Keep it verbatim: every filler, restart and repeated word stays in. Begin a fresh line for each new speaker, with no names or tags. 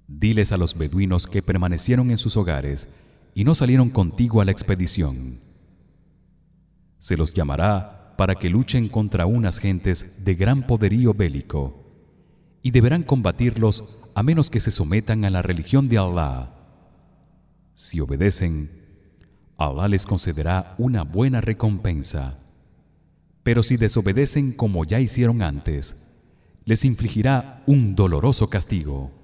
Diles a los beduinos que permanecieron en sus hogares y no salieron contigo a la expedición. Se los llamará para que luchen contra unas gentes de gran poderío bélico, y deberán combatirlos a menos que se sometan a la religión de Allah. Si obedecen, Allah les concederá una buena recompensa. Pero si desobedecen como ya hicieron antes, les infligirá un doloroso castigo.